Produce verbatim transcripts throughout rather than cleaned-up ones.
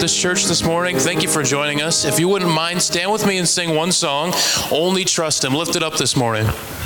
this church this morning. Thank you for joining us. If you wouldn't mind, stand with me and sing one song, Only Trust Him. Lift it up this morning.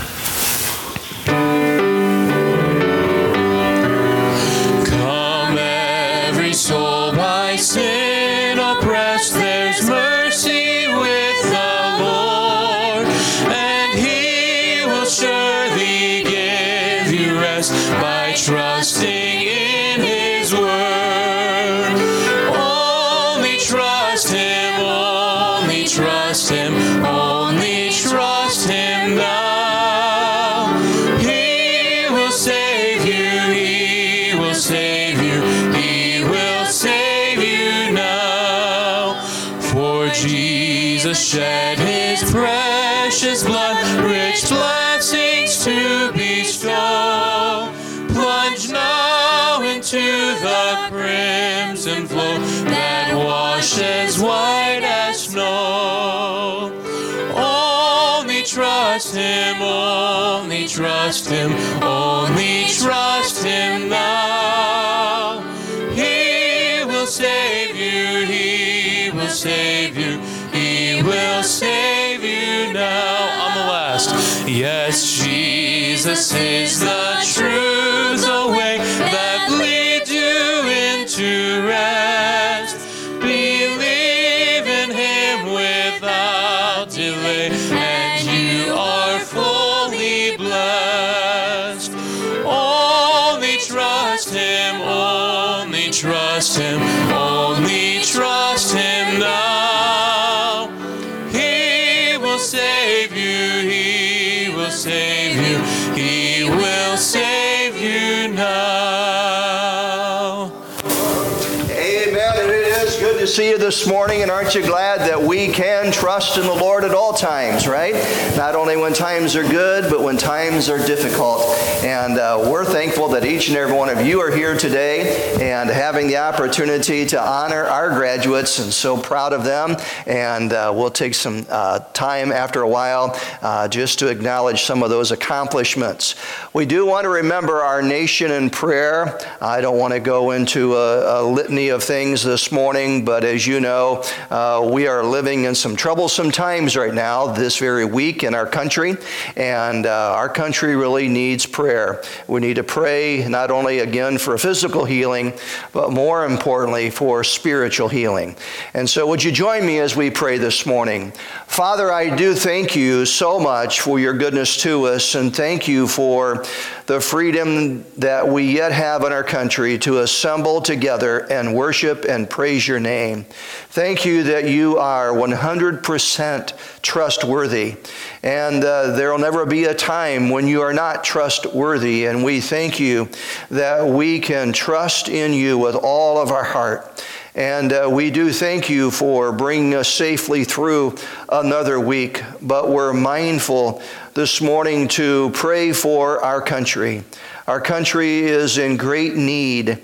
Come every soul by sin oppressed, there's mercy with the Lord, and He will surely give you rest by trusting in His word. Only trust Him, only trust Him, only trust Him now. He will save you, He will save you, He will save you now. For Jesus shed His precious blood, rich blessings to bestow. Plunge now into the crimson flow that washes white as snow. Only trust Him, only trust Him, only trust Him now. He will save you, He will save you, He will save you now. On the last. Yes, Jesus is the truth, the way that leads you into rest. Believe in Him without delay, and you are fully blessed. Only trust Him, only trust Him, only trust Him now. He will save you, He will save you, He will save you now. Amen. And it is good to see you this morning, and aren't you glad that we can trust in the Lord at all times, right? Not only when times are good, but when times are difficult. And uh, we're thankful that each and every one of you are here today and having the opportunity to honor our graduates, and so proud of them. And uh, we'll take some uh, time after a while uh, just to acknowledge some of those accomplishments. We do want to remember our nation in prayer. I don't want to go into a, a litany of things this morning, but as you know, uh, we are living in some troublesome times right now, this very week in our country, and uh, our country really needs prayer. We need to pray not only again for physical healing, but more importantly for spiritual healing. And so would you join me as we pray this morning? Father, I do thank you so much for your goodness to us, and thank you for the freedom that we yet have in our country to assemble together and worship and praise your name. Thank you that you are one hundred percent trustworthy, and uh, there will never be a time when you are not trustworthy, and we thank you that we can trust in you with all of our heart. And uh, we do thank you for bringing us safely through another week, but we're mindful this morning to pray for our country. Our country is in great need.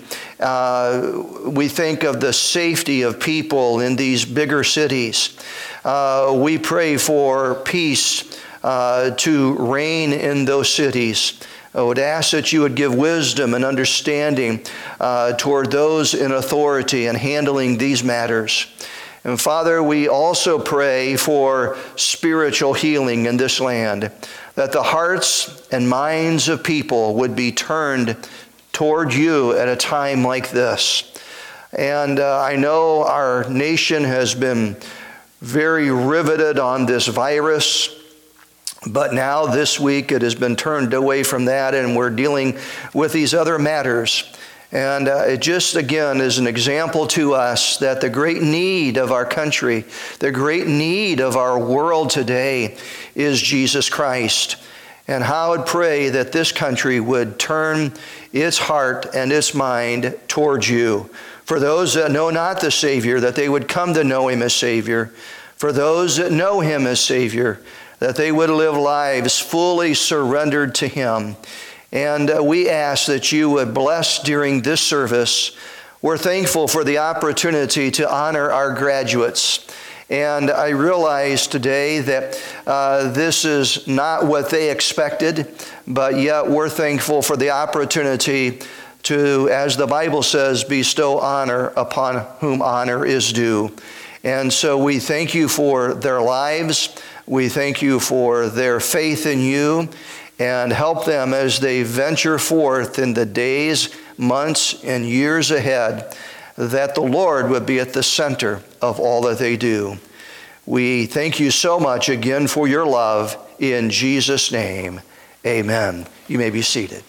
Uh, we think of the safety of people in these bigger cities. Uh, we pray for peace uh, to reign in those cities. I would ask that you would give wisdom and understanding uh, toward those in authority in handling these matters. And Father, we also pray for spiritual healing in this land, that the hearts and minds of people would be turned toward you at a time like this. And uh, I know our nation has been very riveted on this virus, but now this week it has been turned away from that, and we're dealing with these other matters. And uh, it just, again, is an example to us that the great need of our country, the great need of our world today is Jesus Christ. And how I would pray that this country would turn its heart and its mind towards you. For those that know not the Savior, that they would come to know Him as Savior. For those that know Him as Savior, that they would live lives fully surrendered to Him. And uh, we ask that you would bless during this service. We're thankful for the opportunity to honor our graduates. And I realize today that uh, this is not what they expected, but yet we're thankful for the opportunity to, as the Bible says, bestow honor upon whom honor is due. And so we thank you for their lives. We thank you for their faith in you, and help them as they venture forth in the days, months, and years ahead, that the Lord would be at the center of all that they do. We thank you so much again for your love. In Jesus' name, amen. You may be seated.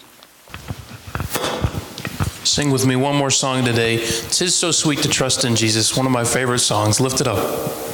Sing with me one more song today. "'Tis So Sweet to Trust in Jesus," one of my favorite songs. Lift it up.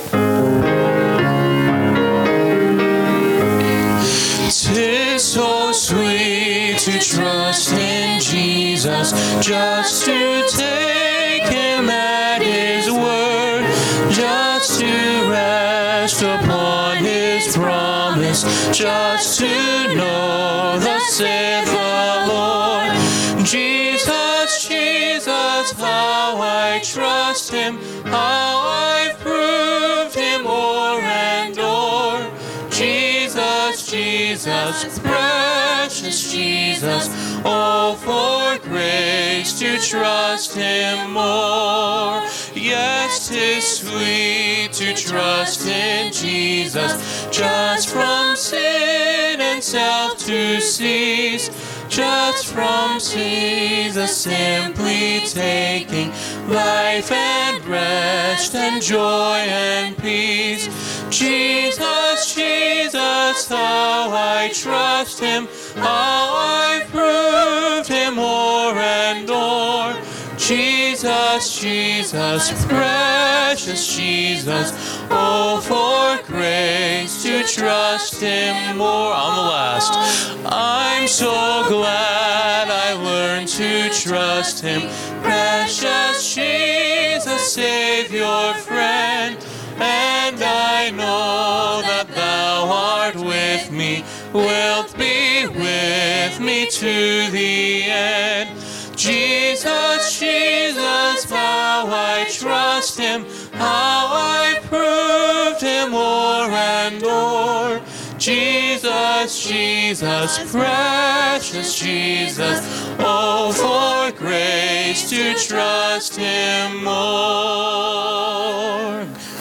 "'Tis so sweet to trust in Jesus, just to take him at his word, just to rest upon his promise, just to know thus saith the Lord. Jesus, Jesus, how I trust him, how I've proved him o'er and o'er. Jesus, Jesus, precious Jesus, oh, for grace to trust him more. Yes, 'tis sweet to trust in Jesus, just from sin and self to cease, just from Jesus simply taking life and rest and joy and peace. Jesus, Jesus, how I trust him, how I've proved him o'er and o'er. Jesus, Jesus, precious Jesus, oh, for grace to trust him more. On the last. I'm so glad I learned to trust him, precious Jesus, Savior, friend. And I know that thou art with me, wilt be with me to the end. Jesus, Jesus, how I trust him, how I proved him o'er and o'er. Jesus, Jesus, precious Jesus, oh, for grace to trust him more.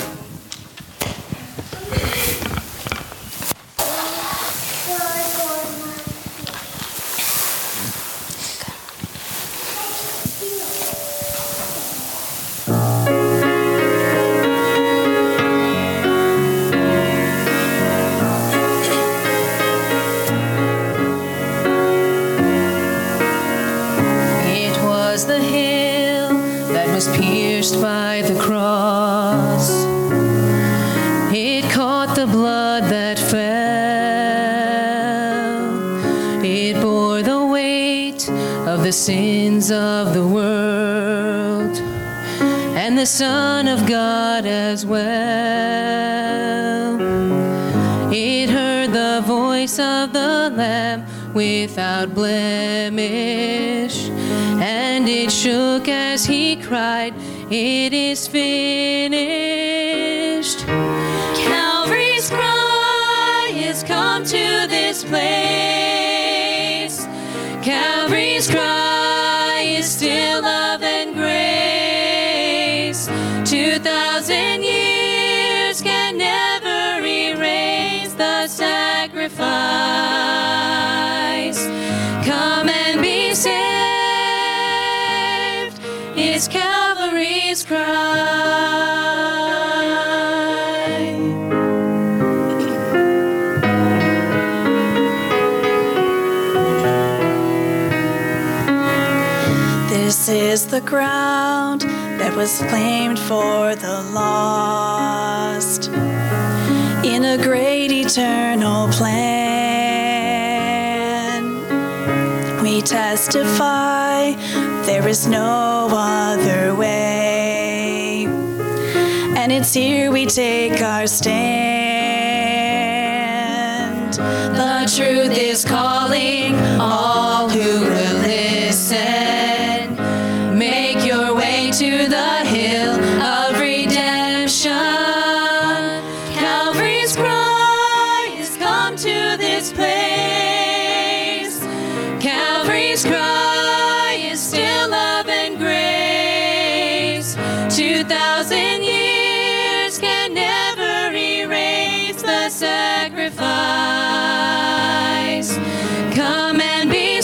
Pierced by the cross, it caught the blood that fell, it bore the weight of the sins of the world, and the Son of God as well. It heard the voice of the Lamb without blemish, and it shook as he cried, "It is finished." Calvary's cry has come to this place. Calvary's cry is still love and grace. Two thousand years can never erase the sacrifice. Come and be saved. It's Calvary's cry. This is the ground that was claimed for the lost in a great eternal plan. We testify there is no other way, and it's here we take our stand. The truth is calling all who will listen. Make your way to the hill of redemption. Calvary's cry has come to this place. Calvary's cry is thousand years can never erase the sacrifice. Come and be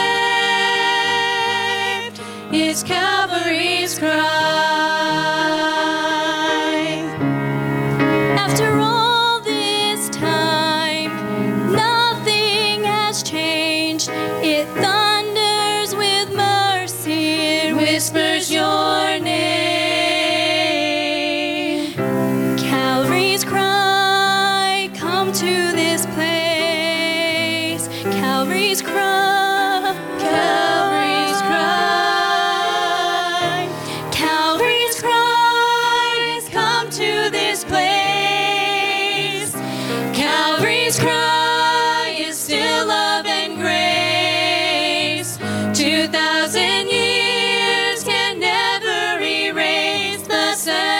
saved. It's Calvary's cry. After all this time, nothing has changed. It thunders with mercy. It whispers your name. Calvary's cry, come to this place. Calvary's cry, Calvary's cry. Calvary's cry, come to this place. Calvary's cry is still love and grace. Two thousand years can never erase the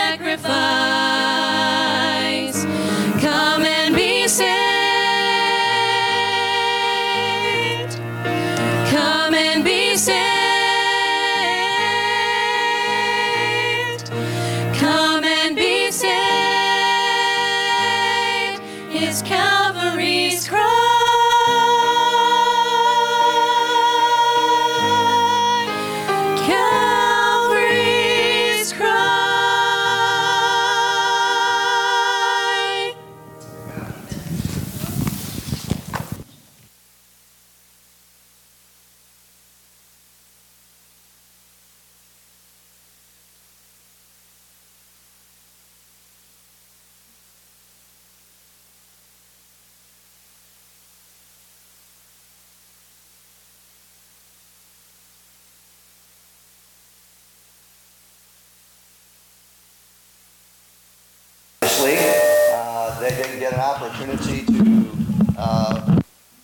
sacrifice. Come and be saved. Come and be saved. Come and be saved. It's Calvary's cry. Calvary's cry. Obviously, uh, they didn't get an opportunity to uh,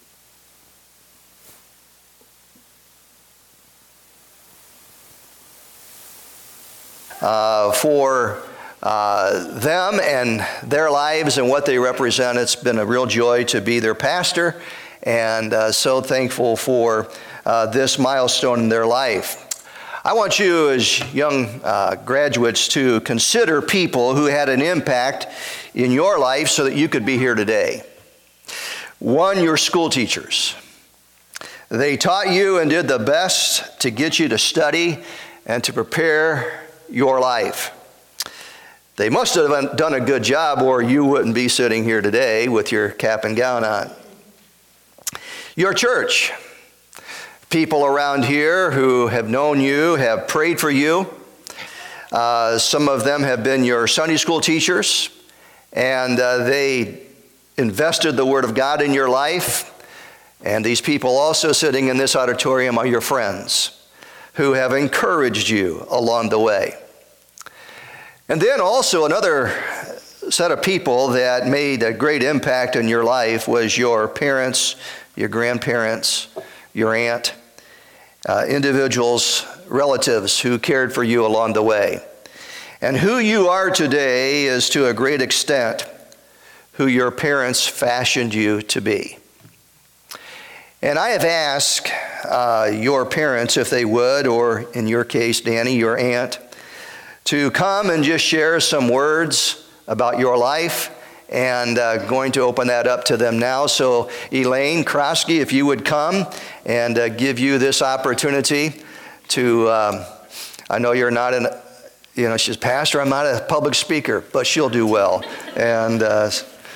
uh, for uh, them and their lives and what they represent. It's been a real joy to be their pastor, and uh, so thankful for uh, this milestone in their life. I want you as young uh, graduates to consider people who had an impact in your life so that you could be here today. One, your school teachers. They taught you and did the best to get you to study and to prepare your life. They must have done a good job, or you wouldn't be sitting here today with your cap and gown on. Your church. People around here who have known you, have prayed for you. Uh, some of them have been your Sunday school teachers, and uh, they invested the Word of God in your life. And these people also sitting in this auditorium are your friends who have encouraged you along the way. And then also another set of people that made a great impact in your life was your parents, your grandparents, your aunt, uh, individuals, relatives who cared for you along the way. And who you are today is to a great extent who your parents fashioned you to be. And I have asked uh, your parents if they would, or in your case, Danny, your aunt, to come and just share some words about your life, and uh, going to open that up to them now. So Elaine Krosky, if you would come and uh, give you this opportunity to, um, I know you're not an, you know, she's pastor, I'm not a public speaker, but she'll do well. And uh,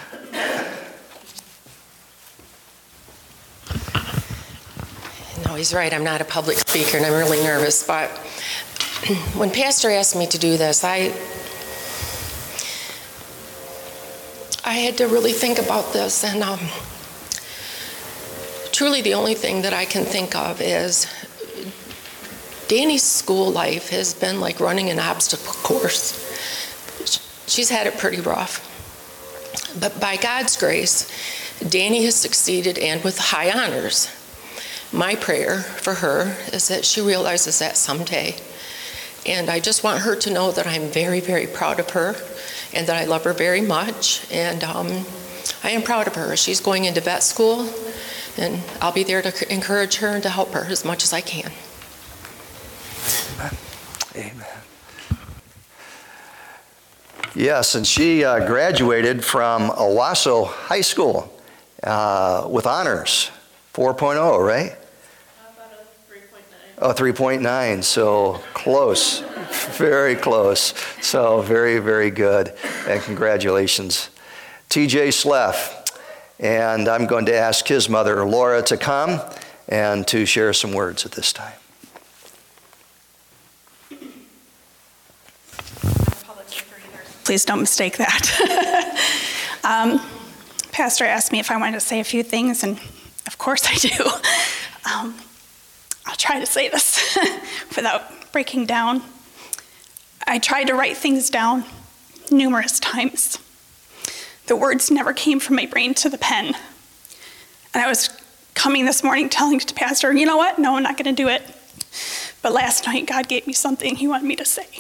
No, he's right. I'm not a public speaker, and I'm really nervous. But when Pastor asked me to do this, I I had to really think about this. And um, truly the only thing that I can think of is Danny's school life has been like running an obstacle course. She's had it pretty rough. But by God's grace, Danny has succeeded, and with high honors. My prayer for her is that she realizes that someday. And I just want her to know that I'm very, very proud of her, and that I love her very much. And um, I am proud of her. She's going into vet school, and I'll be there to encourage her and to help her as much as I can. Amen. Amen. Yes, and she uh, graduated from Owasso High School uh, with honors, four point oh, right? Oh, three point nine, so close, very close. So very, very good, and congratulations. T J Sleff, and I'm going to ask his mother, Laura, to come and to share some words at this time. Please don't mistake that. um, Pastor asked me if I wanted to say a few things, and of course I do. Um, I'll try to say this without breaking down. I tried to write things down numerous times. The words never came from my brain to the pen. And I was coming this morning telling the pastor, you know what? No, I'm not going to do it. But last night, God gave me something he wanted me to say.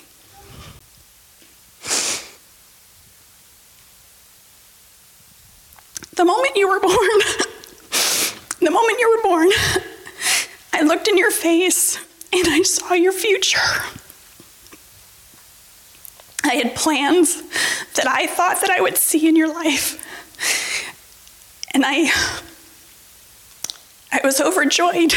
The moment you were born, the moment you were born, I looked in your face and I saw your future. I had plans that I thought that I would see in your life. And I, I was overjoyed.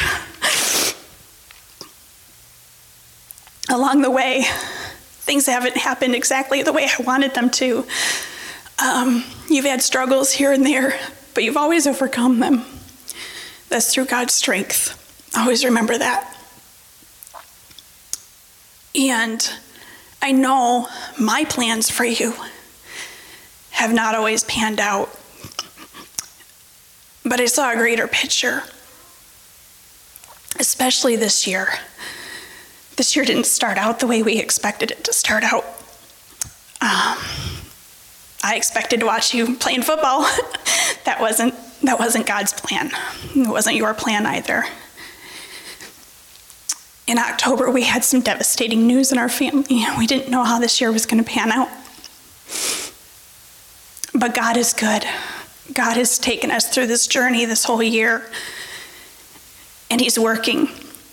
Along the way, things haven't happened exactly the way I wanted them to. Um, you've had struggles here and there, but you've always overcome them. That's through God's strength. Always remember that. And I know my plans for you have not always panned out, but I saw a greater picture, especially this year. This year didn't start out the way we expected it to start out. Um, I expected to watch you playing football. That wasn't that wasn't God's plan. It wasn't your plan either. In October, we had some devastating news in our family. We didn't know how this year was going to pan out. But God is good. God has taken us through this journey this whole year, and he's working.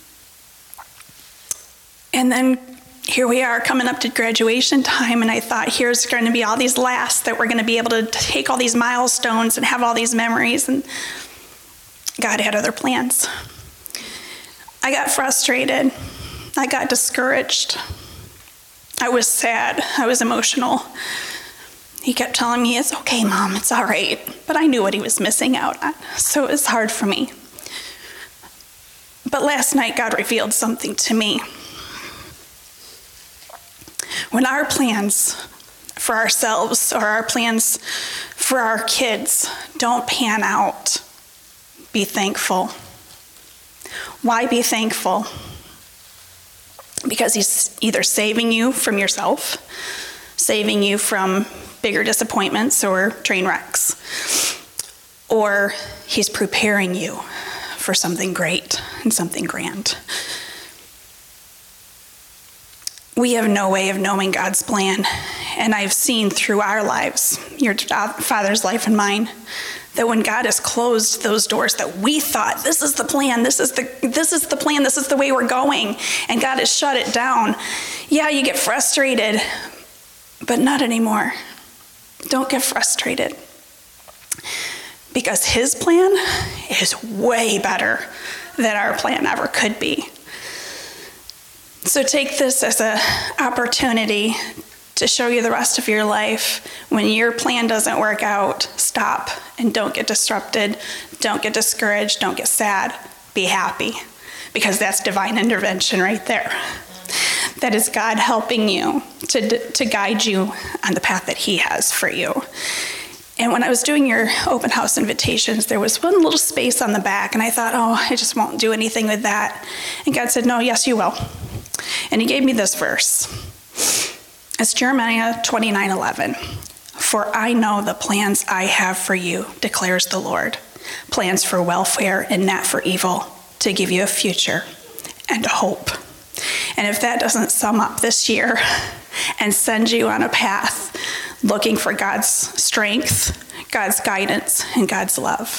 And then here we are coming up to graduation time, and I thought, here's going to be all these lasts that we're going to be able to take all these milestones and have all these memories, and God had other plans. I got frustrated. I got discouraged. I was sad. I was emotional. He kept telling me, it's okay, Mom, it's all right. But I knew what he was missing out on, so it was hard for me. But last night, God revealed something to me. When our plans for ourselves or our plans for our kids don't pan out, be thankful. Why be thankful? Because he's either saving you from yourself, saving you from bigger disappointments or train wrecks, or he's preparing you for something great and something grand. We have no way of knowing God's plan, and I've seen through our lives, your father's life and mine, that when God has closed those doors that we thought, this is the plan, this is the this is the plan, this is the way we're going, and God has shut it down, yeah, you get frustrated, but not anymore. Don't get frustrated, because his plan is way better than our plan ever could be. So take this as an opportunity to show you the rest of your life. When your plan doesn't work out, stop and don't get disrupted. Don't get discouraged. Don't get sad. Be happy, because that's divine intervention right there. That is God helping you to, to guide you on the path that he has for you. And when I was doing your open house invitations, there was one little space on the back, and I thought, oh, I just won't do anything with that. And God said, no, yes, you will. And he gave me this verse. It's Jeremiah twenty-nine eleven. For I know the plans I have for you, declares the Lord. Plans for welfare and not for evil, to give you a future and a hope. And if that doesn't sum up this year and send you on a path looking for God's strength, God's guidance, and God's love,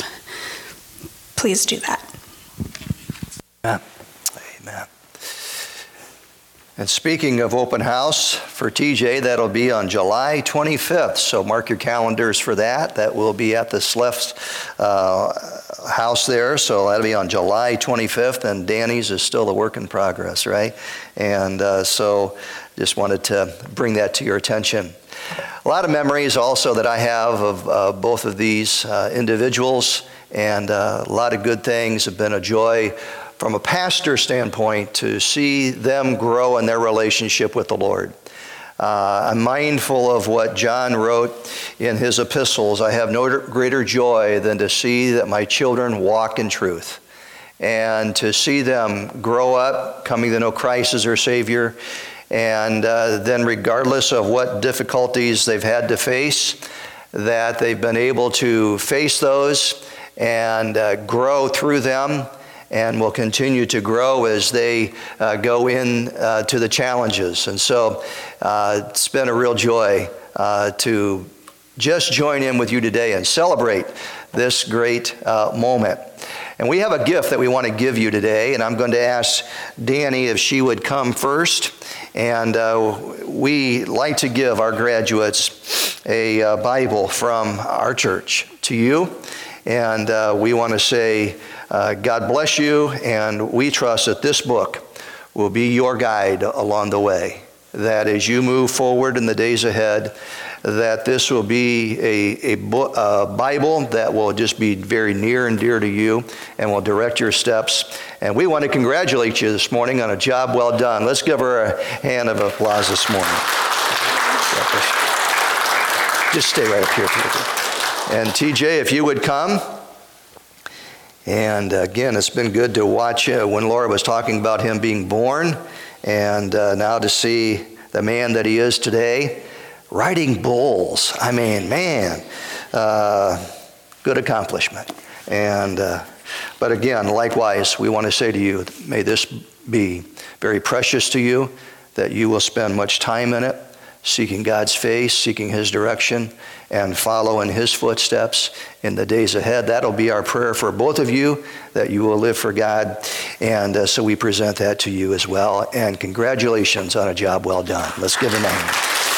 please do that. Amen. Amen. And speaking of open house for T J, that'll be on July twenty-fifth. So mark your calendars for that. That will be at the Sleff's uh, house there. So that'll be on July twenty-fifth. And Danny's is still a work in progress, right? And uh, so just wanted to bring that to your attention. A lot of memories also that I have of uh, both of these uh, individuals, and uh, a lot of good things. Have been a joy from a pastor standpoint to see them grow in their relationship with the Lord. Uh, I'm mindful of what John wrote in his epistles. I have no greater joy than to see that my children walk in truth, and to see them grow up, coming to know Christ as their Savior, and uh, then regardless of what difficulties they've had to face, that they've been able to face those and uh, grow through them, and will continue to grow as they uh, go in uh, to the challenges. And so uh, it's been a real joy uh, to just join in with you today and celebrate this great uh, moment. And we have a gift that we want to give you today, and I'm going to ask Danny if she would come first. And uh, we like to give our graduates a uh, Bible from our church to you. And uh, we want to say, uh, God bless you, and we trust that this book will be your guide along the way. That as you move forward in the days ahead, that this will be a, a, book, a Bible that will just be very near and dear to you and will direct your steps. And we want to congratulate you this morning on a job well done. Let's give her a hand of applause this morning. Just stay right up here, Peter. And T J, if you would come. And again, it's been good to watch uh, when Laura was talking about him being born, and uh, now to see the man that he is today, riding bulls. I mean, man, uh, good accomplishment. And uh, but again, likewise, we want to say to you, may this be very precious to you, that you will spend much time in it, seeking God's face, seeking His direction, and follow in His footsteps in the days ahead. That'll be our prayer for both of you, that you will live for God. And uh, so we present that to you as well. And congratulations on a job well done. Let's give him a hand.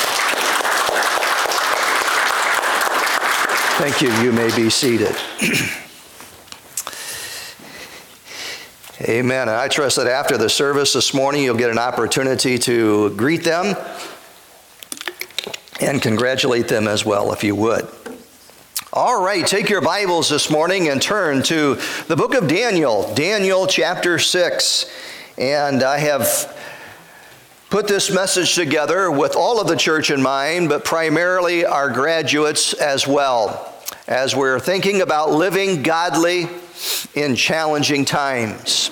Thank you. You may be seated. Amen. And I trust that after the service this morning, you'll get an opportunity to greet them and congratulate them as well, if you would. All right, take your Bibles this morning and turn to the book of Daniel, Daniel chapter six. And I have put this message together with all of the church in mind, but primarily our graduates as well, as we're thinking about living godly in challenging times.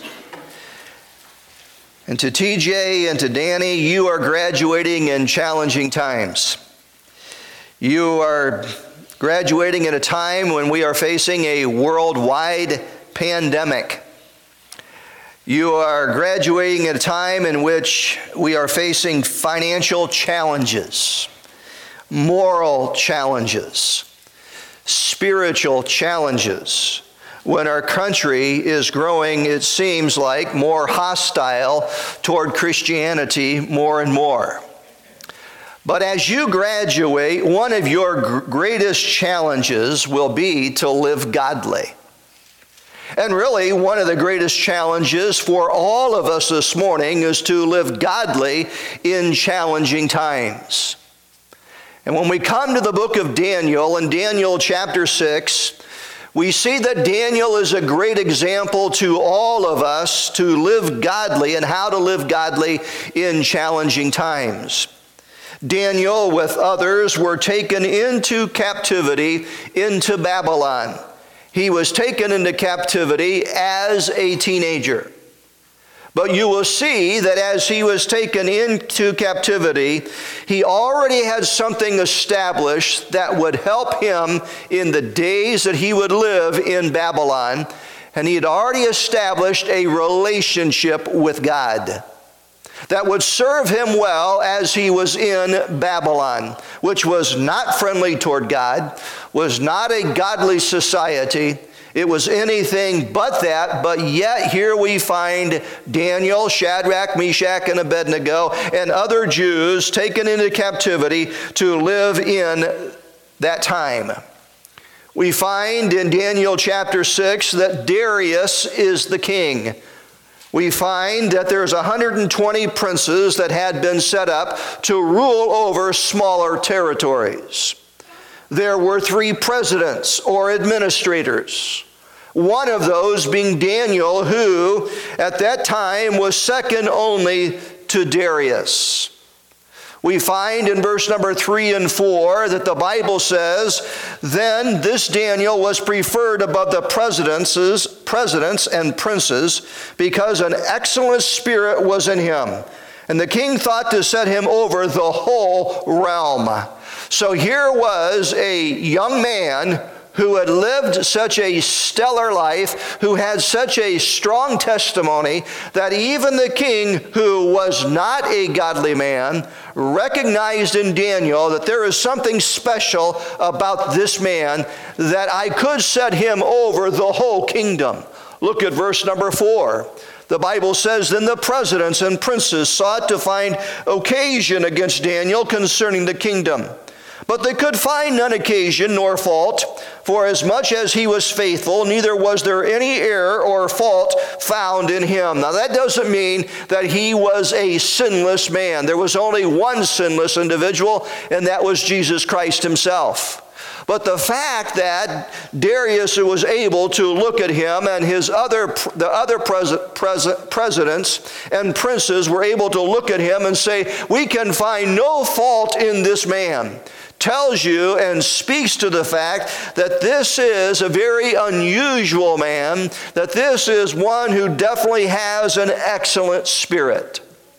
And to T J and to Danny, you are graduating in challenging times. You are graduating at a time when we are facing a worldwide pandemic. You are graduating at a time in which we are facing financial challenges, moral challenges, spiritual challenges, when our country is growing, it seems like, more hostile toward Christianity more and more. But as you graduate, one of your greatest challenges will be to live godly. And really, one of the greatest challenges for all of us this morning is to live godly in challenging times. And when we come to the book of Daniel, in Daniel chapter six, we see that Daniel is a great example to all of us to live godly and how to live godly in challenging times. Daniel, with others, were taken into captivity into Babylon. He was taken into captivity as a teenager. But you will see that as he was taken into captivity, he already had something established that would help him in the days that he would live in Babylon. And he had already established a relationship with God that would serve him well as he was in Babylon, which was not friendly toward God, was not a godly society, It was anything but that, but yet here we find Daniel, Shadrach, Meshach, and Abednego, and other Jews taken into captivity to live in that time. We find in Daniel chapter six that Darius is the king. We find that there's one hundred twenty princes that had been set up to rule over smaller territories. There were three presidents or administrators. One of those being Daniel, who at that time was second only to Darius. We find in verse number three and four that the Bible says, "Then this Daniel was preferred above the presidents, presidents and princes, because an excellent spirit was in him. And the king thought to set him over the whole realm." So here was a young man who had lived such a stellar life, who had such a strong testimony, that even the king, who was not a godly man, recognized in Daniel that there is something special about this man, that I could set him over the whole kingdom. Look at verse number four. The Bible says, "Then the presidents and princes sought to find occasion against Daniel concerning the kingdom. But they could find none occasion nor fault, for as much as he was faithful, neither was there any error or fault found in him." Now that doesn't mean that he was a sinless man. There was only one sinless individual, and that was Jesus Christ himself. But the fact that Darius was able to look at him, and his other the other pres- pres- presidents and princes were able to look at him and say, "We can find no fault in this man," tells you and speaks to the fact that this is a very unusual man, that this is one who definitely has an excellent spirit.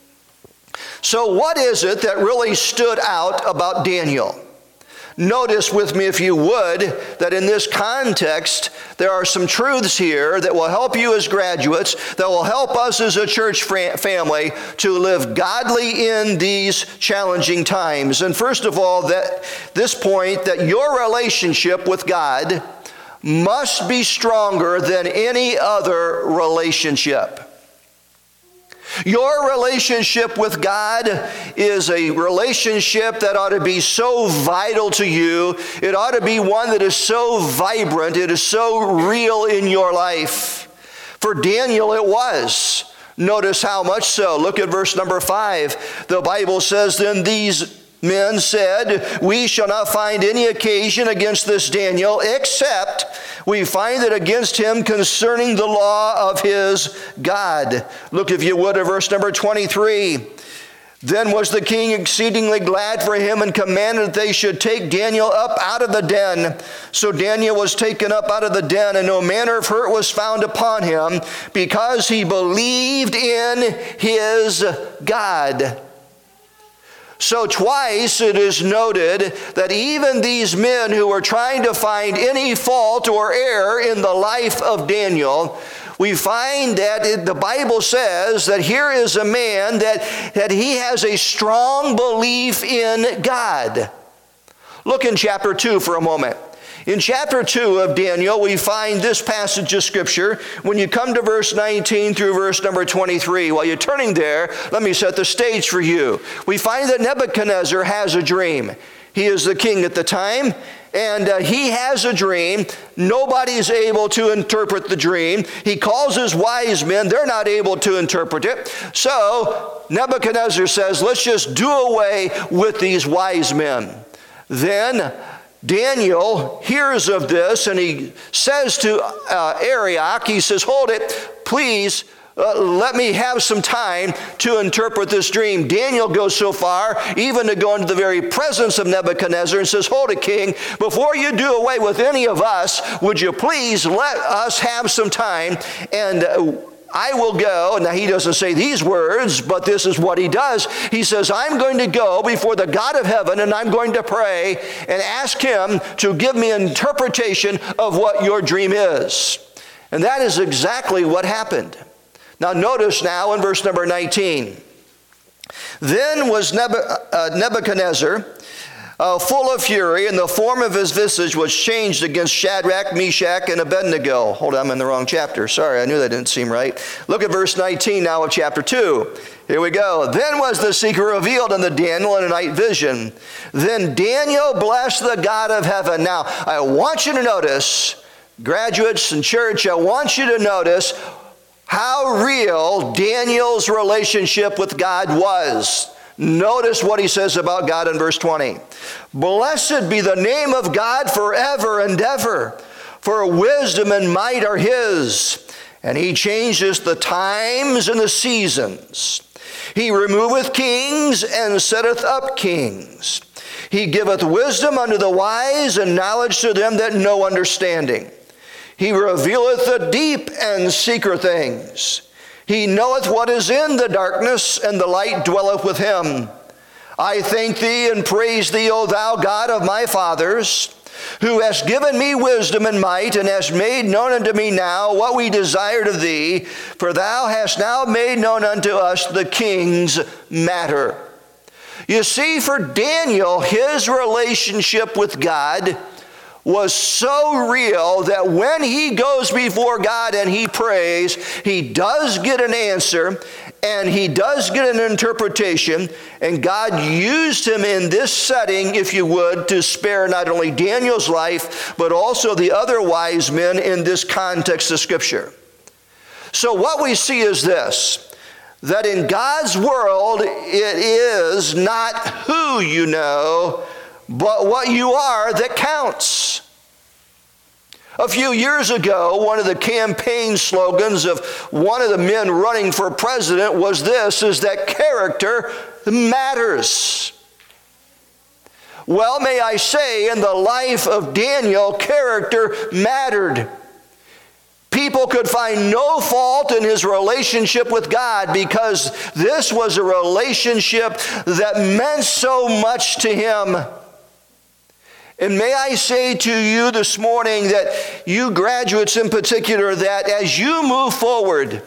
So what is it that really stood out about Daniel? Notice with me, if you would, that in this context, there are some truths here that will help you as graduates, that will help us as a church family to live godly in these challenging times. And first of all, that this point, that your relationship with God must be stronger than any other relationship. Your relationship with God is a relationship that ought to be so vital to you. It ought to be one that is so vibrant. It is so real in your life. For Daniel, it was. Notice how much so. Look at verse number five. The Bible says, "Then these men said, we shall not find any occasion against this Daniel, except we find it against him concerning the law of his God." Look, if you would, at verse number twenty-three. "Then was the king exceedingly glad for him, and commanded that they should take Daniel up out of the den. So Daniel was taken up out of the den, and no manner of hurt was found upon him, because he believed in his God." So twice it is noted that even these men who were trying to find any fault or error in the life of Daniel, we find that it, the Bible says that here is a man that, that he has a strong belief in God. Look in chapter two for a moment. In chapter two of Daniel, we find this passage of Scripture. When you come to verse nineteen through verse number twenty-three, while you're turning there, let me set the stage for you. We find that Nebuchadnezzar has a dream. He is the king at the time, and uh, he has a dream. Nobody's able to interpret the dream. He calls his wise men. They're not able to interpret it. So Nebuchadnezzar says, let's just do away with these wise men. Then Daniel hears of this, and he says to uh, Arioch, he says, hold it, please uh, let me have some time to interpret this dream. Daniel goes so far, even to go into the very presence of Nebuchadnezzar and says, hold it, king, before you do away with any of us, would you please let us have some time, and uh, I will go. Now, he doesn't say these words, but this is what he does. He says, I'm going to go before the God of heaven, and I'm going to pray and ask him to give me an interpretation of what your dream is. And that is exactly what happened. Now, notice now in verse number nineteen. Then was Nebuchadnezzar uh, full of fury, and the form of his visage was changed against Shadrach, Meshach, and Abednego. Hold on, I'm in the wrong chapter. Sorry, I knew that didn't seem right. Look at verse nineteen now of chapter two. Here we go. Then was the secret revealed unto Daniel in a night vision. Then Daniel blessed the God of heaven. Now, I want you to notice, graduates in church, I want you to notice how real Daniel's relationship with God was. Notice what he says about God in verse twenty. Blessed be the name of God forever and ever, for wisdom and might are his, and he changes the times and the seasons. He removeth kings and setteth up kings. He giveth wisdom unto the wise and knowledge to them that know understanding. He revealeth the deep and secret things. He knoweth what is in the darkness, and the light dwelleth with him. I thank thee and praise thee, O thou God of my fathers, who hast given me wisdom and might, and hast made known unto me now what we desired of thee, for thou hast now made known unto us the king's matter. You see, for Daniel, his relationship with God was so real that when he goes before God and he prays, he does get an answer and he does get an interpretation, and God used him in this setting, if you would, to spare not only Daniel's life, but also the other wise men in this context of Scripture. So what we see is this, that in God's world, it is not who you know, but what you are that counts. A few years ago, one of the campaign slogans of one of the men running for president was this, is that character matters. Well, may I say, in the life of Daniel, character mattered. People could find no fault in his relationship with God because this was a relationship that meant so much to him. And may I say to you this morning that you graduates in particular, that as you move forward,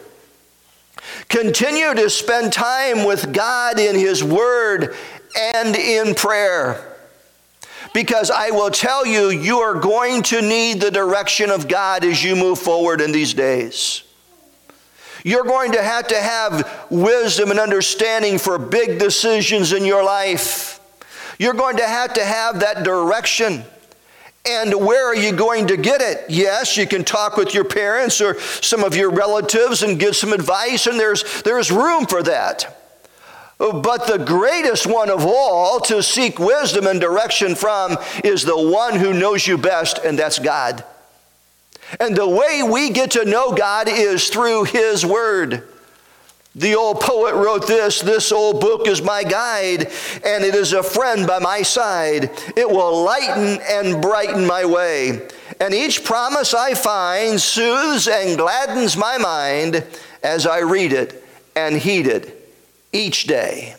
continue to spend time with God in His Word and in prayer. Because I will tell you, you are going to need the direction of God as you move forward in these days. You're going to have to have wisdom and understanding for big decisions in your life. You're going to have to have that direction. And where are you going to get it? Yes, you can talk with your parents or some of your relatives and get some advice, and there's, there's room for that. But the greatest one of all to seek wisdom and direction from is the one who knows you best, and that's God. And the way we get to know God is through His Word. The old poet wrote this, "This old book is my guide, and it is a friend by my side. It will lighten and brighten my way. And each promise I find soothes and gladdens my mind as I read it and heed it each day."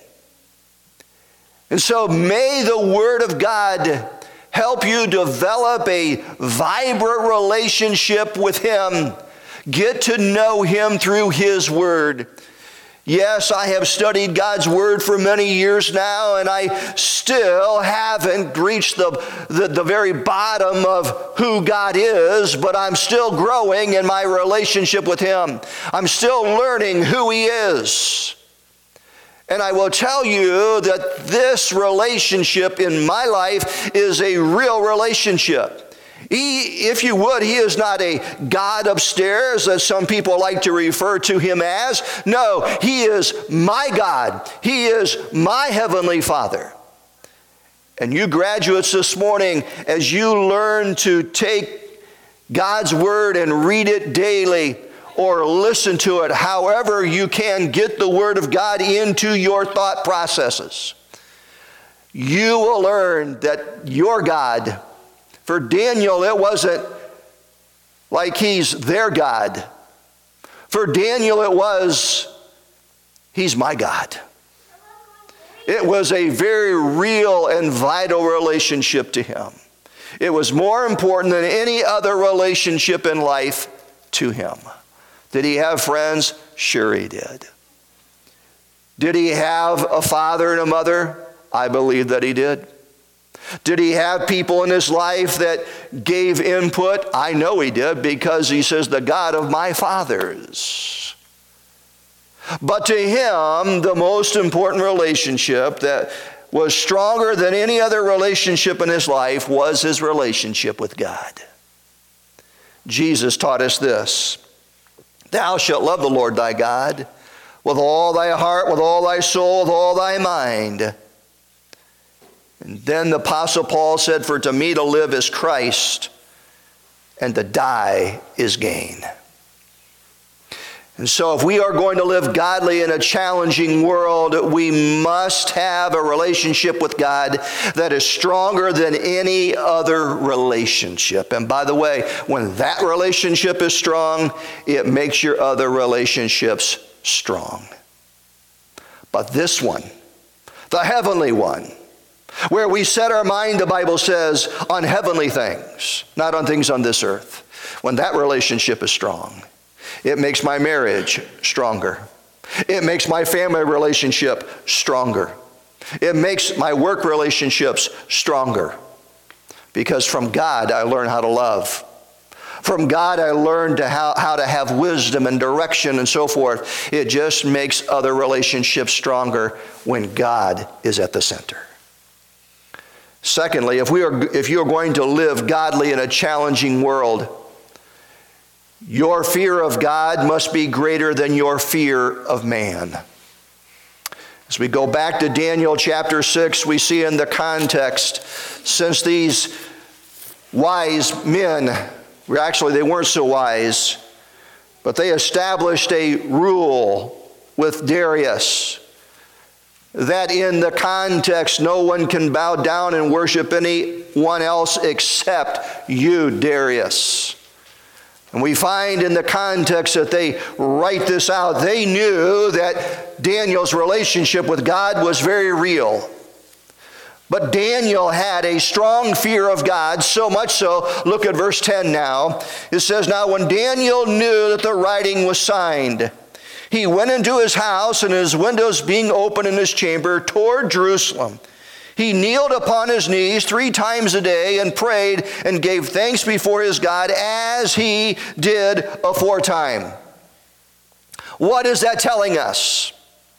And so may the Word of God help you develop a vibrant relationship with Him. Get to know Him through His Word. Yes, I have studied God's Word for many years now, and I still haven't reached the, the, the very bottom of who God is, but I'm still growing in my relationship with Him. I'm still learning who He is. And I will tell you that this relationship in my life is a real relationship. He, if you would, He is not a God upstairs, as some people like to refer to Him as. No, He is my God. He is my Heavenly Father. And you graduates this morning, as you learn to take God's Word and read it daily, or listen to it, however you can get the Word of God into your thought processes, you will learn that your God, for Daniel, it wasn't like he's their God. For Daniel, it was, He's my God. It was a very real and vital relationship to him. It was more important than any other relationship in life to him. Did he have friends? Sure he did. Did he have a father and a mother? I believe that he did. Did he have people in his life that gave input? I know he did, because he says, the God of my fathers. But to him, the most important relationship that was stronger than any other relationship in his life was his relationship with God. Jesus taught us this: thou shalt love the Lord thy God with all thy heart, with all thy soul, with all thy mind. And then the Apostle Paul said, for to me to live is Christ, and to die is gain. And so if we are going to live godly in a challenging world, we must have a relationship with God that is stronger than any other relationship. And by the way, when that relationship is strong, it makes your other relationships strong. But this one, the heavenly one, where we set our mind, the Bible says, on heavenly things, not on things on this earth. When that relationship is strong, it makes my marriage stronger. It makes my family relationship stronger. It makes my work relationships stronger. Because from God, I learn how to love. From God, I learned to how, how to have wisdom and direction and so forth. It just makes other relationships stronger when God is at the center. Secondly, if we are, if you are going to live godly in a challenging world, your fear of God must be greater than your fear of man. As we go back to Daniel chapter six, we see in the context, since these wise men, well, actually they weren't so wise, but they established a rule with Darius that in the context no one can bow down and worship anyone else except you, Darius. And we find in the context that they write this out. They knew that Daniel's relationship with God was very real. But Daniel had a strong fear of God, so much so, look at verse ten now. It says, now when Daniel knew that the writing was signed, he went into his house, and his windows being open in his chamber toward Jerusalem, he kneeled upon his knees three times a day and prayed and gave thanks before his God as he did aforetime. What is that telling us?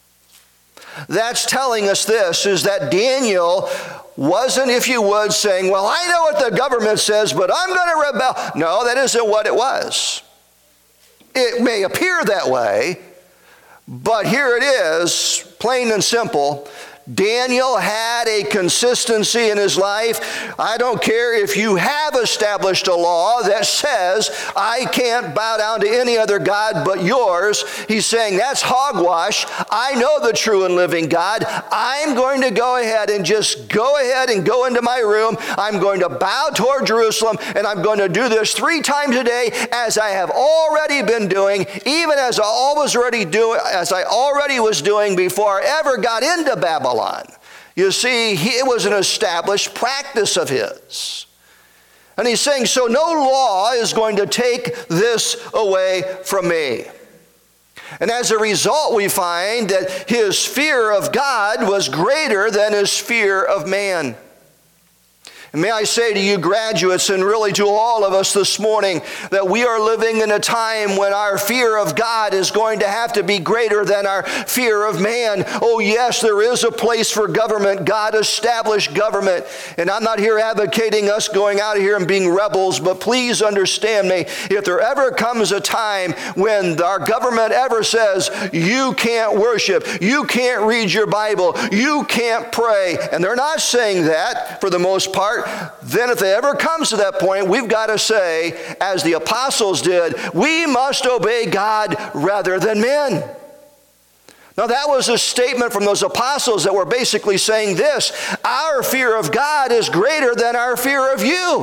That's telling us this, is that Daniel wasn't, if you would, saying, well, I know what the government says, but I'm going to rebel. No, that isn't what it was. It may appear that way, but here it is, plain and simple. Daniel had a consistency in his life. I don't care if you have established a law that says I can't bow down to any other God but yours. He's saying that's hogwash. I know the true and living God. I'm going to go ahead and just go ahead and go into my room. I'm going to bow toward Jerusalem, and I'm going to do this three times a day as I have already been doing, even as I always already do, as I already was doing before I ever got into Babylon. You see, it was an established practice of his. And he's saying, so no law is going to take this away from me. And as a result, we find that his fear of God was greater than his fear of man. And may I say to you graduates, and really to all of us this morning, that we are living in a time when our fear of God is going to have to be greater than our fear of man. Oh yes, there is a place for government. God established government. And I'm not here advocating us going out of here and being rebels, but please understand me, if there ever comes a time when our government ever says, you can't worship, you can't read your Bible, you can't pray, and they're not saying that for the most part, then if it ever comes to that point, we've got to say, as the apostles did, we must obey God rather than men. Now that was a statement from those apostles that were basically saying this: our fear of God is greater than our fear of you,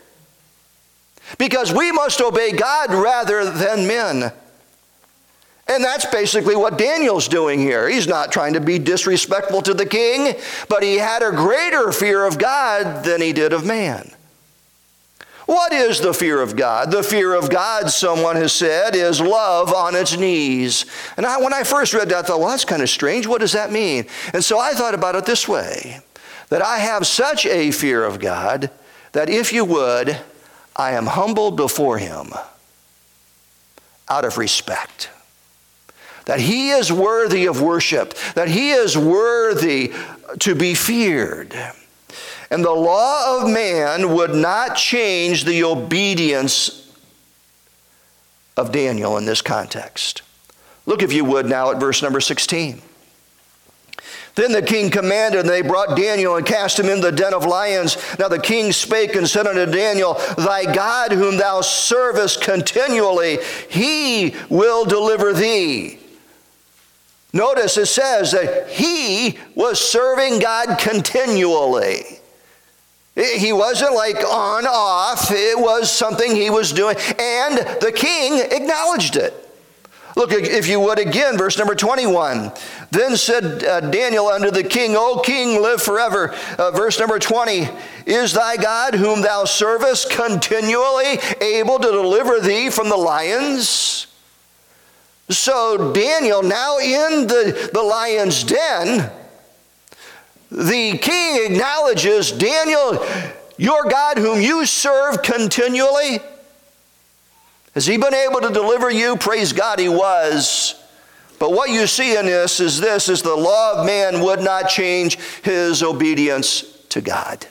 because we must obey God rather than men. And that's basically what Daniel's doing here. He's not trying to be disrespectful to the king, but he had a greater fear of God than he did of man. What is the fear of God? The fear of God, someone has said, is love on its knees. And I, when I first read that, I thought, well, that's kind of strange. What does that mean? And so I thought about it this way. that I have such a fear of God that if you would, I am humbled before him out of respect. That he is worthy of worship, that he is worthy to be feared. And the law of man would not change the obedience of Daniel in this context. Look, if you would, now at verse number sixteen. Then the king commanded, and they brought Daniel and cast him into the den of lions. Now the king spake and said unto Daniel, Thy God whom thou servest continually, he will deliver thee. Notice it says that he was serving God continually. He wasn't like on, off. It was something he was doing. And the king acknowledged it. Look, if you would again, verse number twenty-one. Then said uh, Daniel unto the king, O king, live forever. Uh, verse number twenty. Is thy God whom thou servest continually able to deliver thee from the lions? So Daniel, now in the, the lion's den, the king acknowledges, Daniel, your God whom you serve continually, has he been able to deliver you? Praise God, he was. But what you see in this is this, is the law of man would not change his obedience to God.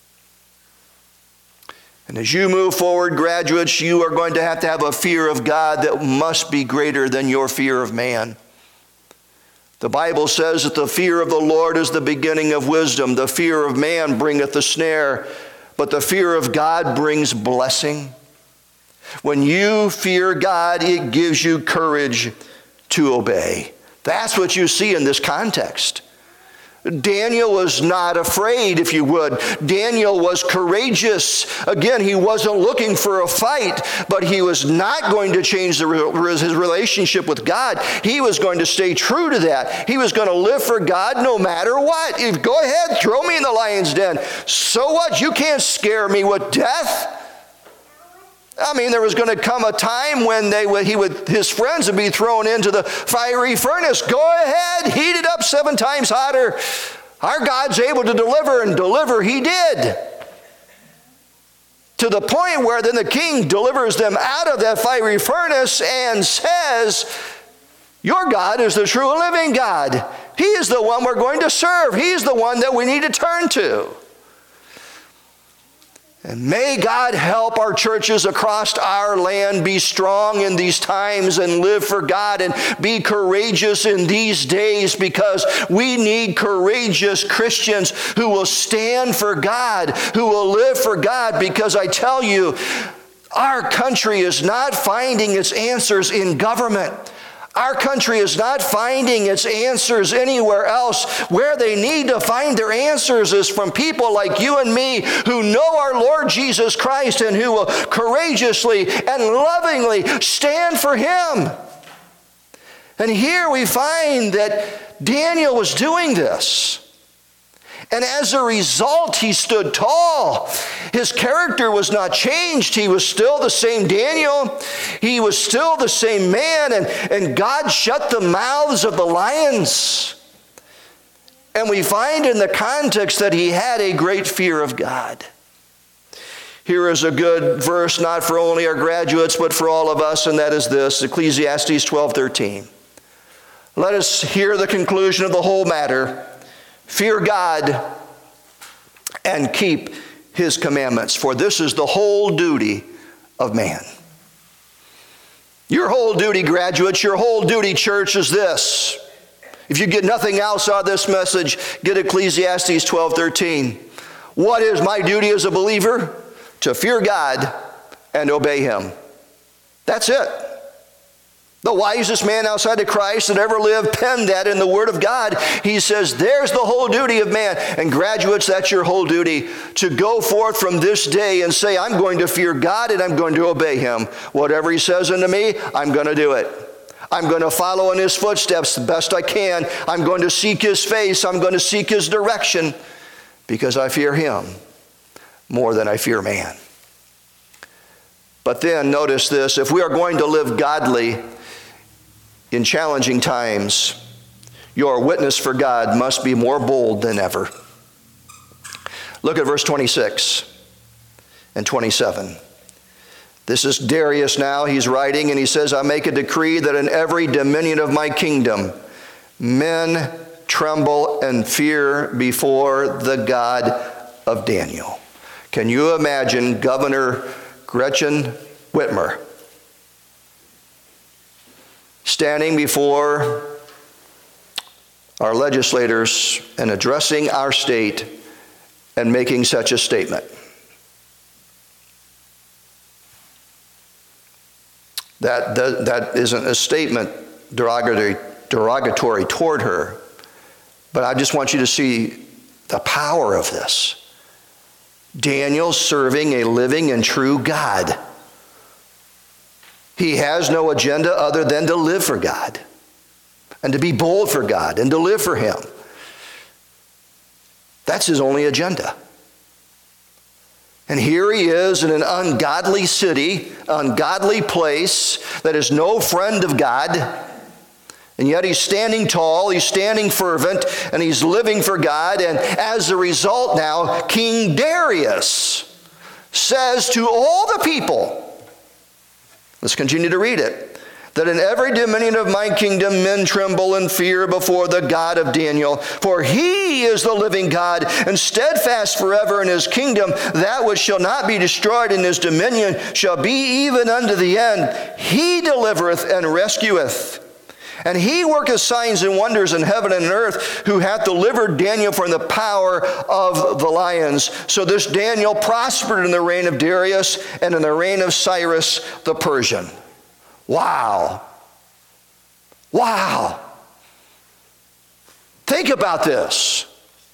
And as you move forward, graduates, you are going to have to have a fear of God that must be greater than your fear of man. The Bible says that the fear of the Lord is the beginning of wisdom. The fear of man bringeth the snare, but the fear of God brings blessing. When you fear God, it gives you courage to obey. That's what you see in this context. Daniel was not afraid, if you would. Daniel was courageous. Again, he wasn't looking for a fight, but he was not going to change the, his relationship with God. He was going to stay true to that. He was going to live for God no matter what. If, go ahead, throw me in the lion's den. So what? You can't scare me with death. I mean, there was going to come a time when they would, he would, his friends would be thrown into the fiery furnace. Go ahead, heat it up seven times hotter. Our God's able to deliver, and deliver he did. To the point where then the king delivers them out of that fiery furnace and says, your God is the true and living God. He is the one we're going to serve. He's the one that we need to turn to. And may God help our churches across our land be strong in these times and live for God and be courageous in these days, because we need courageous Christians who will stand for God, who will live for God, because I tell you, our country is not finding its answers in government. Our country is not finding its answers anywhere else. Where they need to find their answers is from people like you and me who know our Lord Jesus Christ and who will courageously and lovingly stand for him. And here we find that Daniel was doing this. And as a result, he stood tall. His character was not changed. He was still the same Daniel. He was still the same man. And, and God shut the mouths of the lions. And we find in the context that he had a great fear of God. Here is a good verse, not for only our graduates, but for all of us, and that is this, Ecclesiastes twelve thirteen. Let us hear the conclusion of the whole matter. Fear God and keep his commandments, for this is the whole duty of man. Your whole duty, graduates, your whole duty, church, is this. If you get nothing else out of this message, get Ecclesiastes twelve thirteen. What is my duty as a believer? To fear God and obey him. That's it. The wisest man outside of Christ that ever lived penned that in the Word of God. He says, there's the whole duty of man. And graduates, that's your whole duty, to go forth from this day and say, I'm going to fear God and I'm going to obey him. Whatever he says unto me, I'm going to do it. I'm going to follow in his footsteps the best I can. I'm going to seek his face. I'm going to seek his direction, because I fear him more than I fear man. But then notice this, if we are going to live godly in challenging times, your witness for God must be more bold than ever. Look at verse twenty-six and twenty-seven. This is Darius now. He's writing, and he says, I make a decree that in every dominion of my kingdom, men tremble and fear before the God of Daniel. Can you imagine Governor Gretchen Whitmer standing before our legislators and addressing our state and making such a statement? That, that, that isn't a statement derogatory, derogatory toward her, but I just want you to see the power of this. Daniel serving a living and true God. He has no agenda other than to live for God and to be bold for God and to live for Him. That's his only agenda. And here he is in an ungodly city, ungodly place that is no friend of God. And yet he's standing tall, he's standing fervent, and he's living for God. And as a result now, King Darius says to all the people, let's continue to read it, that in every dominion of my kingdom men tremble and fear before the God of Daniel. For he is the living God, and steadfast forever in his kingdom. That which shall not be destroyed in his dominion shall be even unto the end. He delivereth and rescueth. And he worketh signs and wonders in heaven and earth, who hath delivered Daniel from the power of the lions. So this Daniel prospered in the reign of Darius and in the reign of Cyrus the Persian. Wow. Wow. Think about this.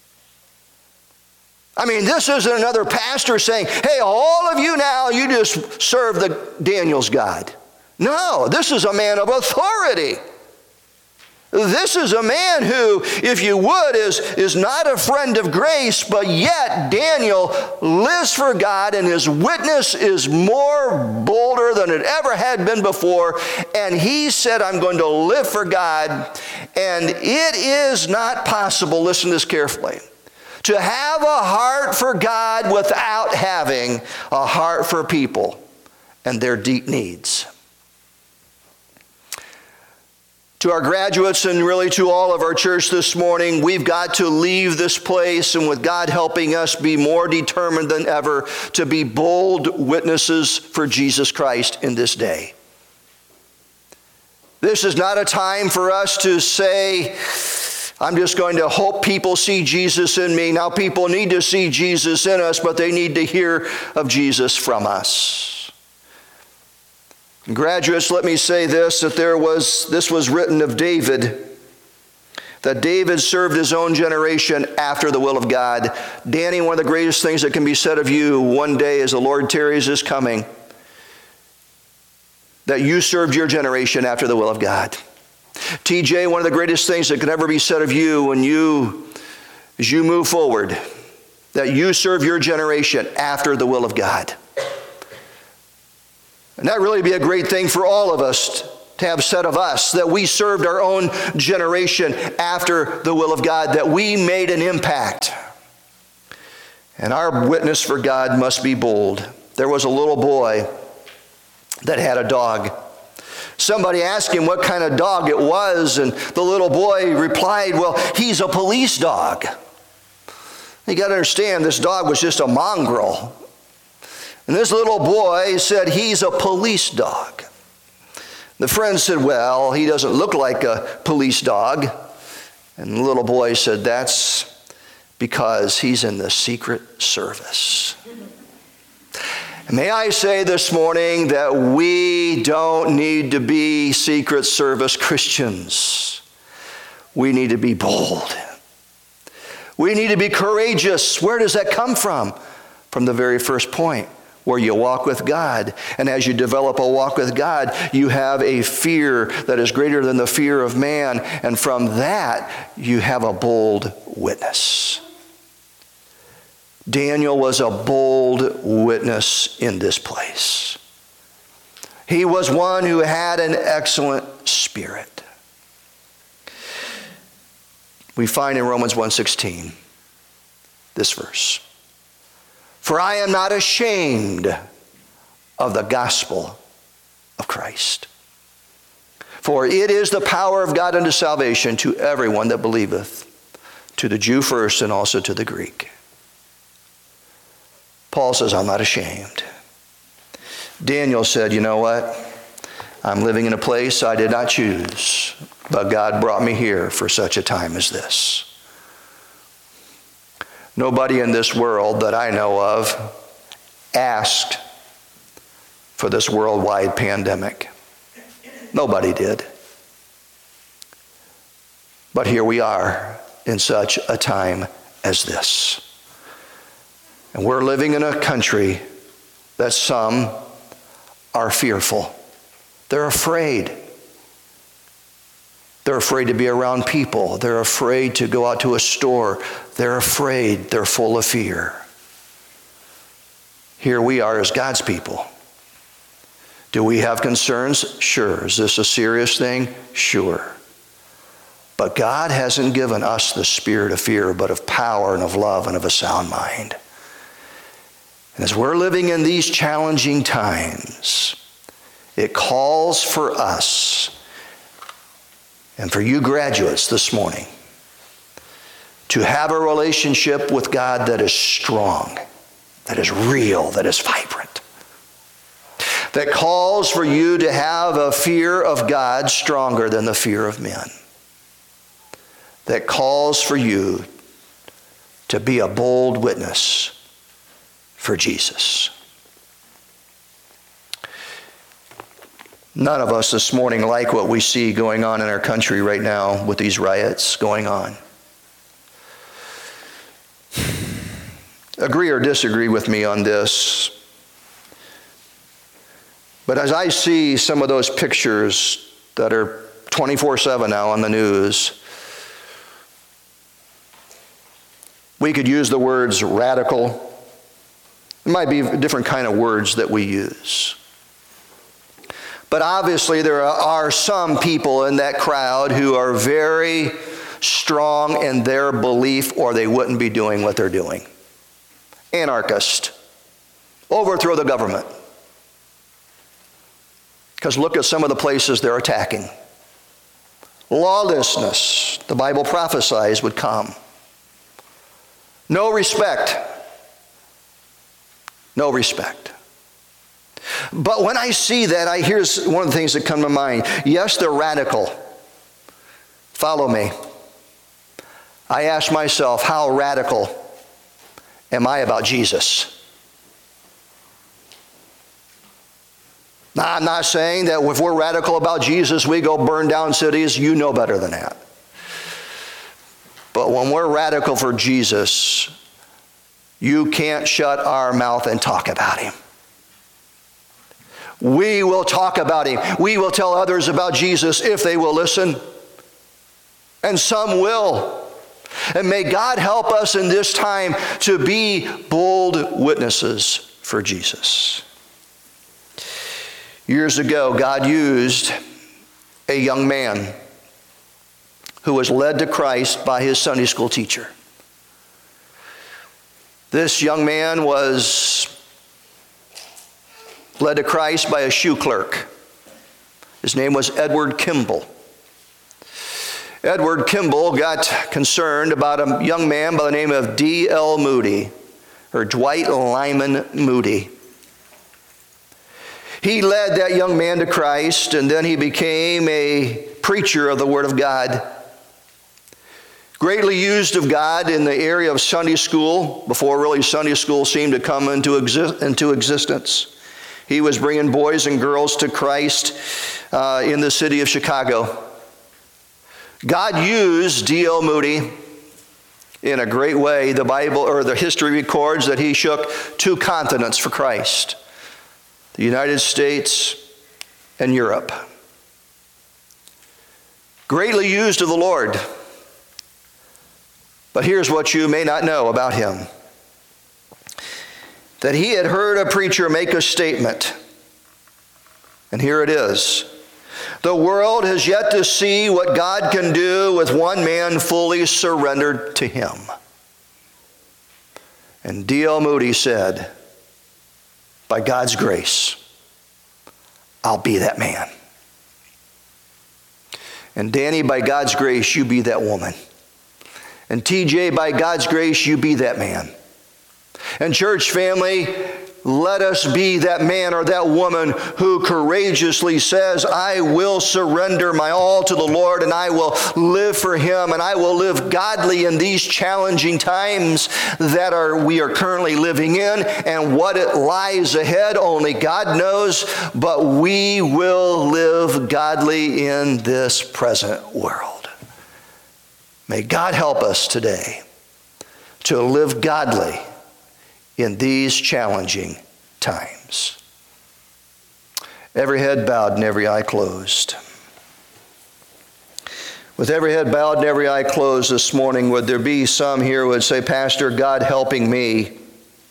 I mean, this isn't another pastor saying, hey, all of you now, you just serve the Daniel's God. No, this is a man of authority. This is a man who, if you would, is, is not a friend of grace, but yet Daniel lives for God, and his witness is more bolder than it ever had been before. And he said, I'm going to live for God. And it is not possible, listen to this carefully, to have a heart for God without having a heart for people and their deep needs. To our graduates and really to all of our church this morning, we've got to leave this place, and with God helping us, be more determined than ever to be bold witnesses for Jesus Christ in this day. This is not a time for us to say, I'm just going to hope people see Jesus in me. Now, people need to see Jesus in us, but they need to hear of Jesus from us. Graduates, let me say this, that there was, this was written of David, that David served his own generation after the will of God. Danny, one of the greatest things that can be said of you one day as the Lord tarries is coming, that you served your generation after the will of God. T J, one of the greatest things that can ever be said of you when you, as you move forward, that you serve your generation after the will of God. And that really be a great thing for all of us to have said of us, that we served our own generation after the will of God, that we made an impact. And our witness for God must be bold. There was a little boy that had a dog. Somebody asked him what kind of dog it was, and the little boy replied, well, he's a police dog. You got to understand, this dog was just a mongrel. And this little boy said, he's a police dog. The friend said, well, he doesn't look like a police dog. And the little boy said, that's because he's in the Secret Service. And may I say this morning that we don't need to be Secret Service Christians. We need to be bold. We need to be courageous. Where does that come from? From the very first point, where you walk with God. And as you develop a walk with God, you have a fear that is greater than the fear of man. And from that, you have a bold witness. Daniel was a bold witness in this place. He was one who had an excellent spirit. We find in Romans one sixteen this verse. For I am not ashamed of the gospel of Christ. For it is the power of God unto salvation to everyone that believeth, to the Jew first and also to the Greek. Paul says, I'm not ashamed. Daniel said, you know what? I'm living in a place I did not choose, but God brought me here for such a time as this. Nobody in this world that I know of asked for this worldwide pandemic. Nobody did. But here we are in such a time as this. And we're living in a country that some are fearful. They're afraid. They're afraid to be around people. They're afraid to go out to a store. They're afraid. They're full of fear. Here we are as God's people. Do we have concerns? Sure. Is this a serious thing? Sure. But God hasn't given us the spirit of fear, but of power and of love and of a sound mind. And as we're living in these challenging times, it calls for us and for you graduates this morning to have a relationship with God that is strong, that is real, that is vibrant, that calls for you to have a fear of God stronger than the fear of men, that calls for you to be a bold witness for Jesus. None of us this morning like what we see going on in our country right now with these riots going on. Agree or disagree with me on this, but as I see some of those pictures that are twenty-four seven now on the news, we could use the words radical. It might be different kind of words that we use. But obviously there are some people in that crowd who are very strong in their belief, or they wouldn't be doing what they're doing. Anarchist. Overthrow the government. Because look at some of the places they're attacking. Lawlessness, the Bible prophesies, would come. No respect. No respect. But when I see that, I here's one of the things that come to mind. Yes, they're radical. Follow me. I ask myself, how radical am I about Jesus? Now, I'm not saying that if we're radical about Jesus, we go burn down cities. You know better than that. But when we're radical for Jesus, you can't shut our mouth and talk about him. We will talk about him. We will tell others about Jesus if they will listen. And some will. And may God help us in this time to be bold witnesses for Jesus. Years ago, God used a young man who was led to Christ by his Sunday school teacher. This young man was led to Christ by a shoe clerk. His name was Edward Kimball. Edward Kimball got concerned about a young man by the name of D L Moody, or Dwight Lyman Moody. He led that young man to Christ, and then he became a preacher of the Word of God. Greatly used of God in the area of Sunday school, before really Sunday school seemed to come into, exi- into existence. He was bringing boys and girls to Christ uh, in the city of Chicago. God used D L Moody in a great way. The Bible, or the history records that he shook two continents for Christ, the United States and Europe. Greatly used of the Lord. But here's what you may not know about him. That he had heard a preacher make a statement. And here it is. The world has yet to see what God can do with one man fully surrendered to him. And D L Moody said, by God's grace, I'll be that man. And Danny, by God's grace, you be that woman. And T J, by God's grace, you be that man. And church family, let us be that man or that woman who courageously says, I will surrender my all to the Lord, and I will live for Him, and I will live godly in these challenging times that are we are currently living in. And what it lies ahead, only God knows, but we will live godly in this present world. May God help us today to live godly in these challenging times. Every head bowed and every eye closed. With every head bowed and every eye closed this morning, would there be some here who would say, Pastor, God helping me,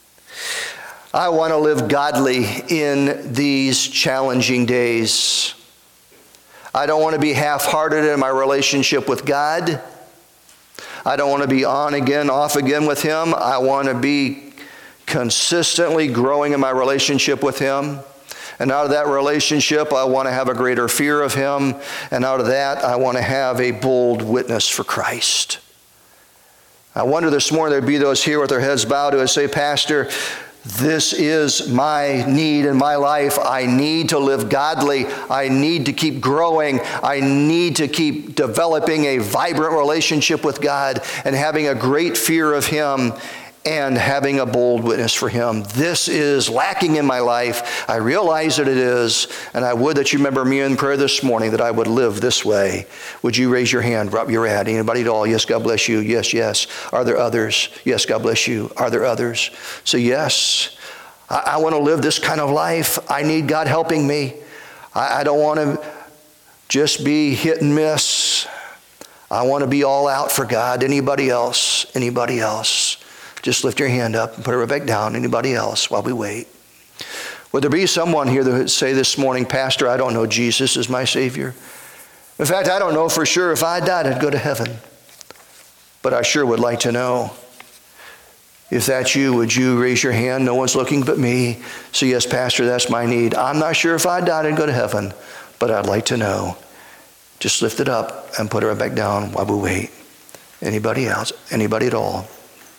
I want to live godly in these challenging days. I don't want to be half-hearted in my relationship with God. I don't want to be on again, off again with Him. I want to be consistently growing in my relationship with Him. And out of that relationship, I want to have a greater fear of Him. And out of that, I want to have a bold witness for Christ. I wonder this morning there'd be those here with their heads bowed who would say, Pastor, this is my need in my life. I need to live godly. I need to keep growing. I need to keep developing a vibrant relationship with God and having a great fear of Him and having a bold witness for Him. This is lacking in my life. I realize that it is, and I would that you remember me in prayer this morning that I would live this way. Would you raise your hand, drop your hand? Anybody at all? Yes, God bless you. Yes, yes. Are there others? Yes, God bless you. Are there others? So yes, I, I want to live this kind of life. I need God helping me. I, I don't want to just be hit and miss. I want to be all out for God. Anybody else? Anybody else? Just lift your hand up and put it right back down. Anybody else while we wait? Would there be someone here that would say this morning, Pastor, I don't know Jesus as my Savior. In fact, I don't know for sure if I died, I'd go to heaven. But I sure would like to know. If that's you, would you raise your hand? No one's looking but me. So yes, Pastor, that's my need. I'm not sure if I died, I'd go to heaven. But I'd like to know. Just lift it up and put it right back down while we wait. Anybody else? Anybody at all?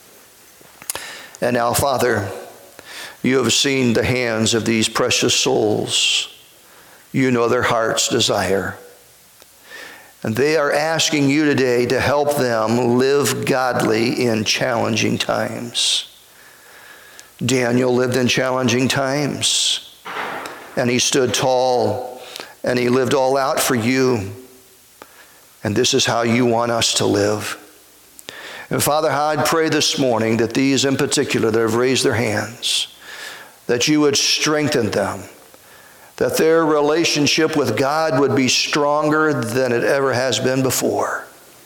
And now, Father, you have seen the hands of these precious souls. You know their heart's desire. And they are asking you today to help them live godly in challenging times. Daniel lived in challenging times, and he stood tall, and he lived all out for you. And this is how you want us to live. And Father, I'd pray this morning that these in particular that have raised their hands, that you would strengthen them, that their relationship with God would be stronger than it ever has been before.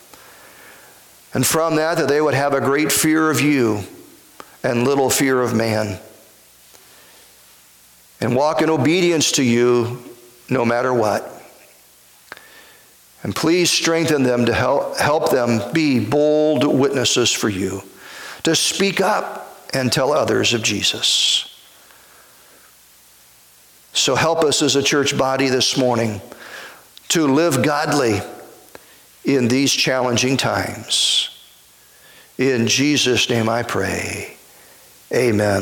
And from that, that they would have a great fear of you and little fear of man. And walk in obedience to you no matter what. And please strengthen them to help, help them be bold witnesses for you, to speak up and tell others of Jesus. So help us as a church body this morning to live godly in these challenging times. In Jesus' name I pray. Amen.